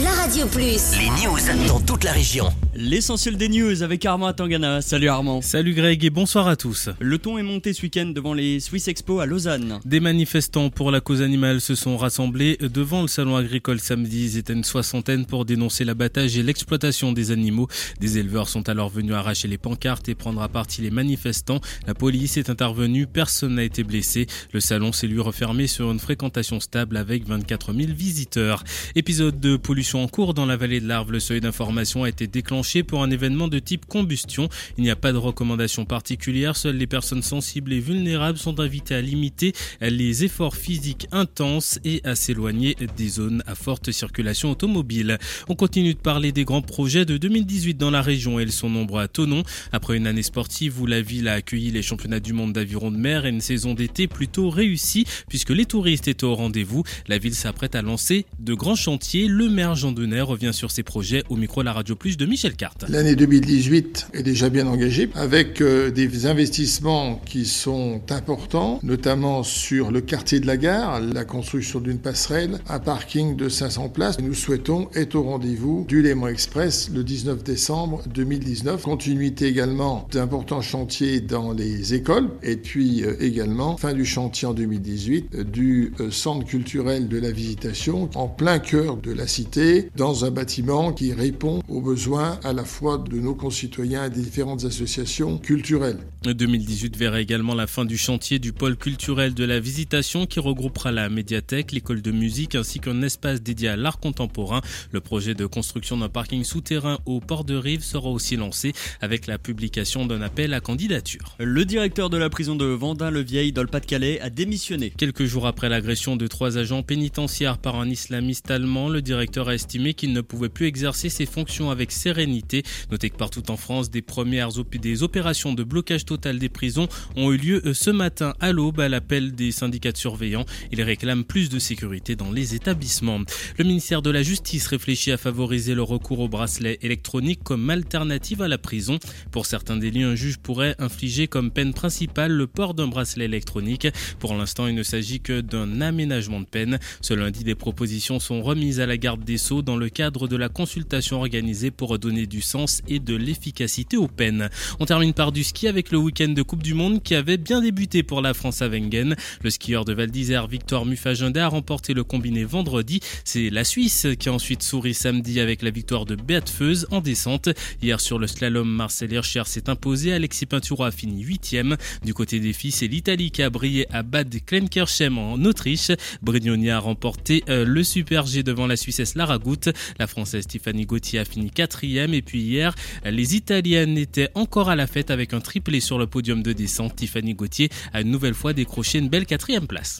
La Radio Plus. Les news dans toute la région. L'essentiel des news avec Armand Atangana. Salut Armand. Salut Greg et bonsoir à tous. Le ton est monté ce week-end devant les Swiss Expo à Lausanne. Des manifestants pour la cause animale se sont rassemblés devant le salon agricole samedi. Ils étaient une soixantaine pour dénoncer l'abattage et l'exploitation des animaux. Des éleveurs sont alors venus arracher les pancartes et prendre à partie les manifestants. La police est intervenue, personne n'a été blessé. Le salon s'est lui refermé sur une fréquentation stable avec 24 000 visiteurs. Épisode de pollution en cours dans la vallée de l'Arve. Le seuil d'information a été déclenché pour un événement de type combustion. Il n'y a pas de recommandation particulière. Seules les personnes sensibles et vulnérables sont invitées à limiter les efforts physiques intenses et à s'éloigner des zones à forte circulation automobile. On continue de parler des grands projets de 2018 dans la région et ils sont nombreux à Thonon. Après une année sportive où la ville a accueilli les championnats du monde d'aviron de mer et une saison d'été plutôt réussie puisque les touristes étaient au rendez-vous, la ville s'apprête à lancer de grands chantiers. Le maire Jean Denay revient sur ses projets au micro La Radio Plus de Michel Carte. L'année 2018 est déjà bien engagée avec des investissements qui sont importants, notamment sur le quartier de la gare, la construction d'une passerelle, un parking de 500 places. Nous souhaitons être au rendez-vous du Léman Express le 19 décembre 2019. Continuité également d'importants chantiers dans les écoles et puis également fin du chantier en 2018 du centre culturel de la visitation en plein cœur de la cité dans un bâtiment qui répond aux besoins à la fois de nos concitoyens et des différentes associations culturelles. 2018 verra également la fin du chantier du pôle culturel de la visitation qui regroupera la médiathèque, l'école de musique ainsi qu'un espace dédié à l'art contemporain. Le projet de construction d'un parking souterrain au port de Rive sera aussi lancé avec la publication d'un appel à candidature. Le directeur de la prison de Vendin-le-Vieil dans le Pas-de-Calais a démissionné. Quelques jours après l'agression de 3 agents pénitentiaires par un islamiste allemand, le directeur a estimé qu'il ne pouvait plus exercer ses fonctions avec sérénité. Notez que partout en France, des opérations de blocage total des prisons ont eu lieu ce matin à l'aube à l'appel des syndicats de surveillants. Ils réclament plus de sécurité dans les établissements. Le ministère de la Justice réfléchit à favoriser le recours au bracelet électronique comme alternative à la prison. Pour certains délits, un juge pourrait infliger comme peine principale le port d'un bracelet électronique. Pour l'instant, il ne s'agit que d'un aménagement de peine. Ce lundi, des propositions sont remises à la garde des Sceaux dans le cadre de la consultation organisée pour donner du sens et de l'efficacité aux peines. On termine par du ski avec le week-end de Coupe du Monde qui avait bien débuté pour la France à Wengen. Le skieur de Val d'Isère, Victor Mufagenda, a remporté le combiné vendredi. C'est la Suisse qui a ensuite souri samedi avec la victoire de Beat Feuz en descente. Hier sur le slalom, Marcel Hirscher s'est imposé. Alexis Pinturo a fini 8e. Du côté des filles, c'est l'Italie qui a brillé à Bad Kleinkirchem en Autriche. Brignoni a remporté le Super G devant la Suissesse Lara Gut. La Française Stéphanie Gauthier a fini 4e. Et puis hier, les Italiennes étaient encore à la fête avec un triplé sur le podium de descente. Tiffany Gauthier a une nouvelle fois décroché une belle 4e place.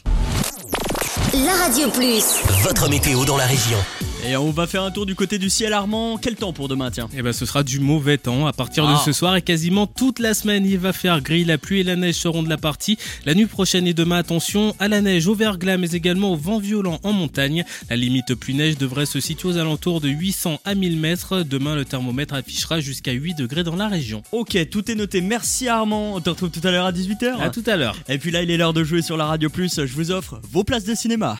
La Radio Plus. Votre météo dans la région. Et on va faire un tour du côté du ciel, Armand. Quel temps pour demain, tiens? Ce sera du mauvais temps à partir de ce soir et quasiment toute la semaine. Il va faire gris, la pluie et la neige seront de la partie. La nuit prochaine et demain, attention à la neige, au verglas, mais également au vent violent en montagne. La limite pluie-neige devrait se situer aux alentours de 800 à 1000 mètres. Demain, le thermomètre affichera jusqu'à 8 degrés dans la région. Ok, tout est noté. Merci Armand. On te retrouve tout à l'heure à 18h. À tout à l'heure. Et puis là, il est l'heure de jouer sur la Radio Plus. Je vous offre vos places de cinéma.